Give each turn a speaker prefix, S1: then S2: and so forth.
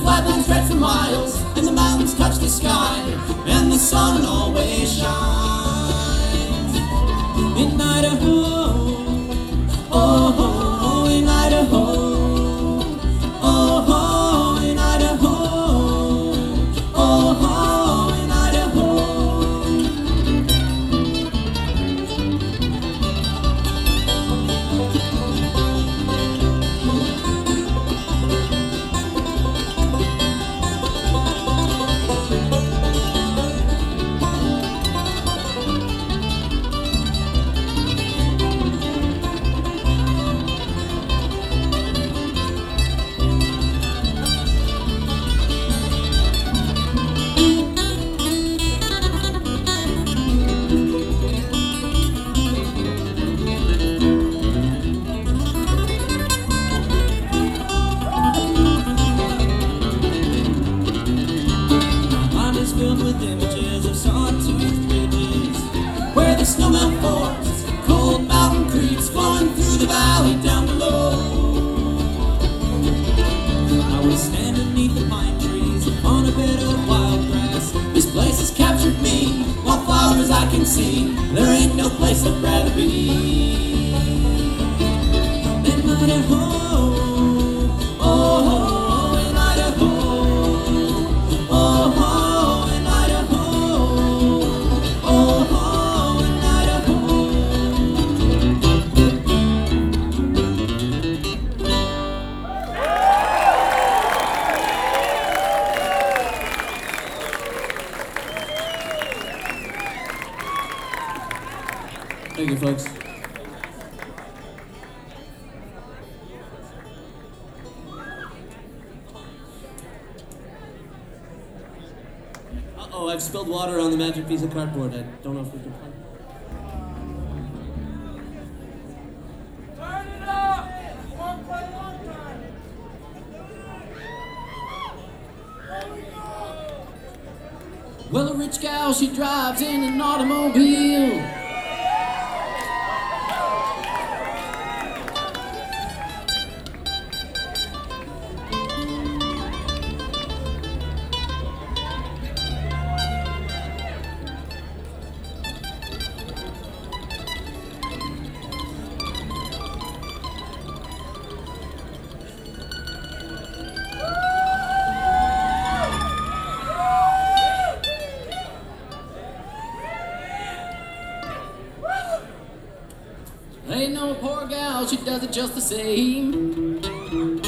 S1: flatlands stretch for miles, and the mountains touch the sky, and the sun always shines. In Idaho, oh, in Idaho, oh, in Idaho, oh, in Idaho. Filled with images of sawtooth ridges, where the snowmelt forms, cold mountain creeks flowing through the valley down below. I was standing beneath the pine trees on a bed of wild grass. This place has captured me, wildflowers I can see. There ain't no place I'd rather be than Idaho. Oh, in Idaho. Thank you, folks. Uh-oh, I've spilled water on the magic piece of cardboard. I don't know if we can play.
S2: Turn it up! You won't play long time. There we go!
S1: Well, a rich gal, she drives in an automobile. Ain't no poor gal, she does it just the same.